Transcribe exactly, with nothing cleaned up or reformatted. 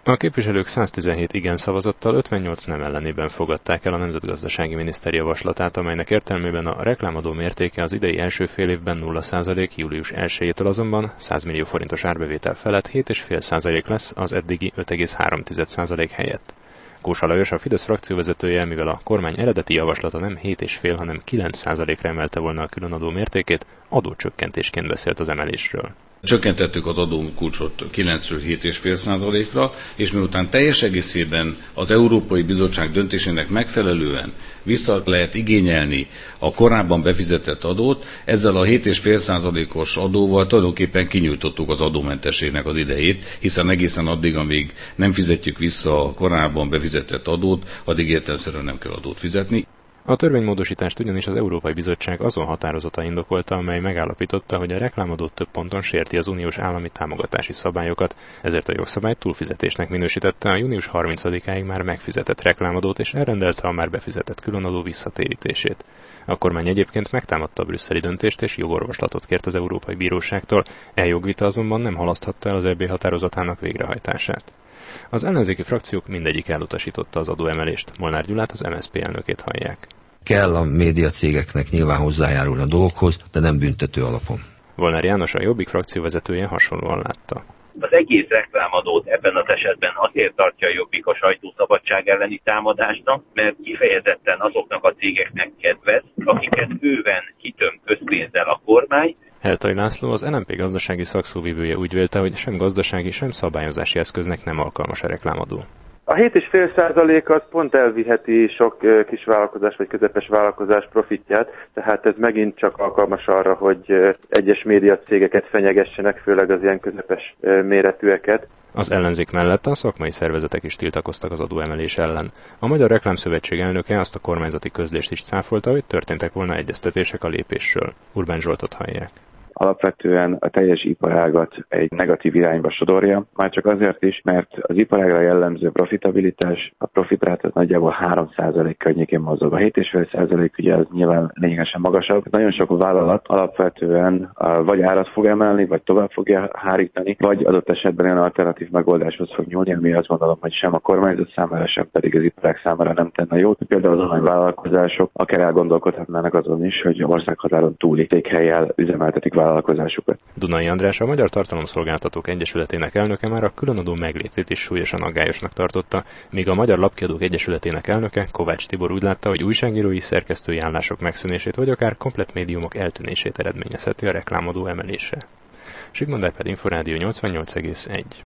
A képviselők száztizenhét igen szavazattal ötvennyolc nem ellenében fogadták el a nemzetgazdasági miniszter javaslatát, amelynek értelmében a reklámadó mértéke az idei első fél évben nulla százalék, július elsejétől azonban száz millió forintos árbevétel felett hét egész öt százalék lesz az eddigi öt egész három százalék helyett. Kósa Lajos, a Fidesz frakcióvezetője, mivel a kormány eredeti javaslata nem hét egész öt, hanem kilenc százalékra emelte volna a különadó mértékét, adócsökkentésként beszélt az emelésről. Csökkentettük az adókulcsot kilencről hét egész öt százalékra, és miután teljes egészében az Európai Bizottság döntésének megfelelően vissza lehet igényelni a korábban befizetett adót, ezzel a hét egész öt százalékos adóval tulajdonképpen kinyújtottuk az adómentességnek az idejét, hiszen egészen addig, amíg nem fizetjük vissza a korábban befizetett adót, addig értelemszerűen nem kell adót fizetni. A törvénymódosítást ugyanis az Európai Bizottság azon határozata indokolta, amely megállapította, hogy a reklámadó több ponton sérti az uniós állami támogatási szabályokat, ezért a jogszabály túlfizetésnek minősítette a június harmincadikáig már megfizetett reklámadót és elrendelte a már befizetett különadó visszatérítését. A kormány egyébként megtámadta a brüsszeli döntést és jogorvoslatot kért az Európai Bíróságtól, e jogvita azonban nem halaszthatta el az é bé határozatának végrehajtását. Az ellenzéki frakciók mindegyik elutasította az adóemelést. Molnár Gyulát, az em es zé pé elnökét hallják. Kell a médiacégeknek nyilván hozzájárulni a dolgokhoz, de nem büntető alapon. Volnár János, a Jobbik frakcióvezetője hasonlóan látta. Az egész reklámadót ebben az esetben azért tartja a Jobbik a sajtószabadság elleni támadásnak, mert kifejezetten azoknak a cégeknek kedvez, akiket bőven kitöm közpénzzel a kormány. Heltai László, az en em pé gazdasági szakszóvivője úgy vélte, hogy sem gazdasági, sem szabályozási eszköznek nem alkalmas a reklámadó. A hét egész öt százalék az pont elviheti sok kis vállalkozás vagy közepes vállalkozás profitját, tehát ez megint csak alkalmas arra, hogy egyes médiacégeket fenyegessenek, főleg az ilyen közepes méretűeket. Az ellenzék mellett a szakmai szervezetek is tiltakoztak az adóemelés ellen. A Magyar Reklámszövetség elnöke azt a kormányzati közlést is cáfolta, hogy történtek volna egyeztetések a lépésről. Urbán Zsoltot hallják. Alapvetően a teljes iparágat egy negatív irányba sodorja, már csak azért is, mert az iparágra jellemző profitabilitás, a profitrát az nagyjából három százalék környékén mozog. A hét egész öt százalék ugye az nyilván lényegesen magasabb. Nagyon sok vállalat alapvetően vagy árat fog emelni, vagy tovább fogja hárítani, vagy adott esetben olyan alternatív megoldáshoz fog nyúlni, ami azt gondolom, hogy sem a kormányzat számára, sem pedig az iparág számára nem tenne jót. Például az online vállalkozások akár elgondolkodhatnának azon is, hogy országhatáron túli székhellyel üzemeltetik vállalkozásukat. Dunai András, a Magyar Tartalomszolgáltatók Egyesületének elnöke már a különadó meglétét is súlyosan aggályosnak tartotta, míg a Magyar Lapkiadók Egyesületének elnöke, Kovács Tibor úgy látta, hogy újságírói, szerkesztői állások megszűnését vagy akár komplett médiumok eltűnését eredményezheti a reklámadó emelése. Zsigmond Árpád, Inforádió nyolcvannyolc egész egy.